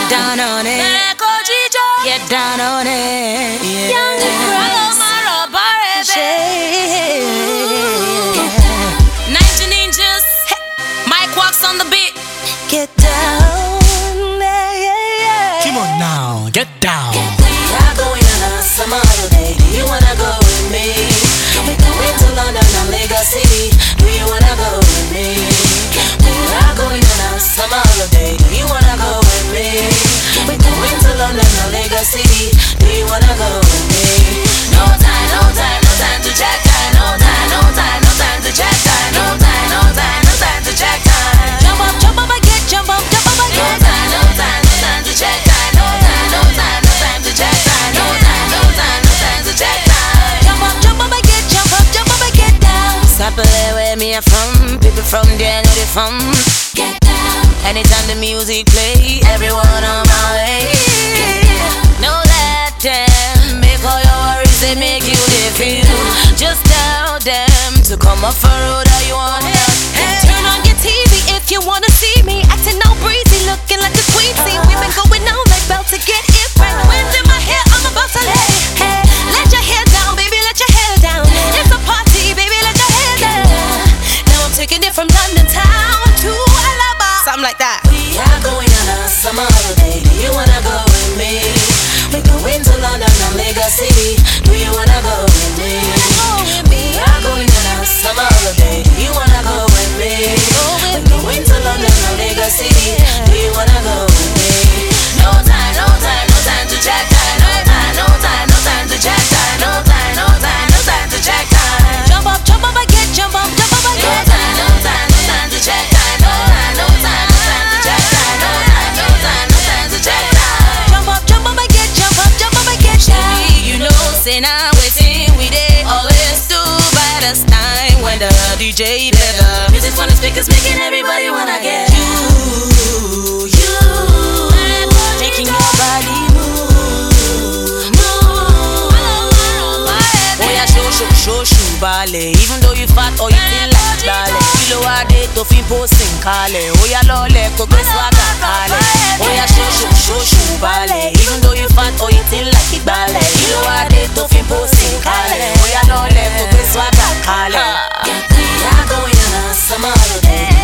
Get down on it. Get down on it. Yeah. 19 inches. Mike walks on the beat. Get down. Come on now, get down. We are going on a summer holiday. Do you wanna go with me? We're going to London and Lagos City. Do you wanna go with me? We are going on a summer holiday. Do you wanna go with me? We're going to London and Lagos City. Do you wanna go with me? No time, no time, no time to check time. No time, no time, no time to check time. No time, no time, no time to check time. Jump up again, jump up again. No time, no time, no time to check time. No time, no time, no time to check time. No time, no time, no time to check time. Jump up again, jump up again down. Sample where me are from, people from there know they from. Get down. Anytime the music play, everyone on my way. Know that them make all your worries, they make you they feel. Just tell them to come up for road that you want. Turn on your TV if you wanna see me acting all breezy, looking like a queen. See, we've been going out like belt to get it right. Wind in my hair, I'm about to lay. Hey, let your hair down, baby, let your hair down. It's a party, baby, let your hair down. Now I'm taking it from London town to Alaba, something like that. We are going on a summer holiday. Do you wanna go with me? We're going to London and Lagos City. Do you wanna go with me? We are going on a summer holiday. Do you wanna go with me? We're going to London and Lagos City. Do you wanna go with me? No time, no time, no time to check time. No time, no time, no time to check time. No time, no time, no time to check time. Jump up again, jump up again. No time, no time, no time to check time. No time, no time, no time to check time. No time, no time, no time to check time. Jump up again, jump up again. Baby, you know, say now waiting we dey always do by this time when the DJ play the music from the speakers, making everybody wanna get you, making your body move. Oh yeah, show ballet. Even though you fat or you feel like ballet, kilo ade to fi posting kale. Oh yeah, lole ko gbe swagger kale. Oh yeah, show ballet. Even though you fat or you feel like ballet, kilo ade to fi posting kale. Oh yeah, lole ko gbe swagger kale. We are going on a summer holiday.